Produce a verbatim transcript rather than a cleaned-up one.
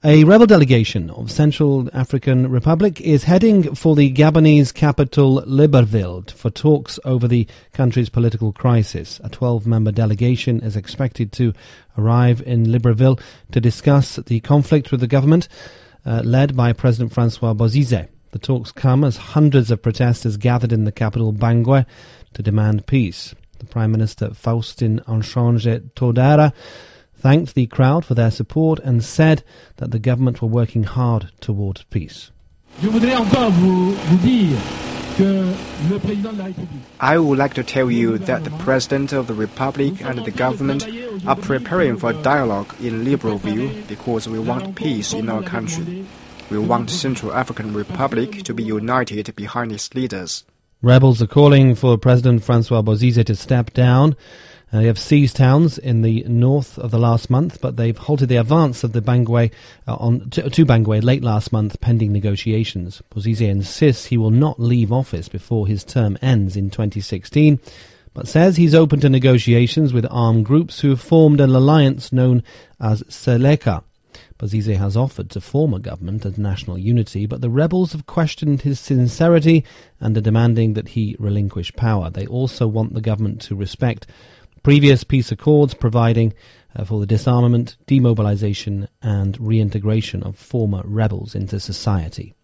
A rebel delegation of Central African Republic is heading for the Gabonese capital Libreville for talks over the country's political crisis. A twelve-member delegation is expected to arrive in Libreville to discuss the conflict with the government uh, led by President Francois Bozizé. The talks come as hundreds of protesters gathered in the capital Bangui to demand peace. The Prime Minister Faustin Archange Touadéra thanked the crowd for their support and said that the government were working hard toward peace. I would like to tell you that the President of the Republic and the government are preparing for a dialogue in Libreville because we want peace in our country. We want Central African Republic to be united behind its leaders. Rebels are calling for President Francois Bozizé to step down. Uh, they have seized towns in the north of the last month, but they've halted the advance of the Bangui uh, on to, to Bangui late last month, pending negotiations. Bozizé insists he will not leave office before his term ends in twenty sixteen, but says he's open to negotiations with armed groups who have formed an alliance known as Seleka. Bozizé has offered to form a government of national unity, but the rebels have questioned his sincerity and are demanding that he relinquish power. They also want the government to respect previous peace accords, providing uh, for the disarmament, demobilization and reintegration of former rebels into society.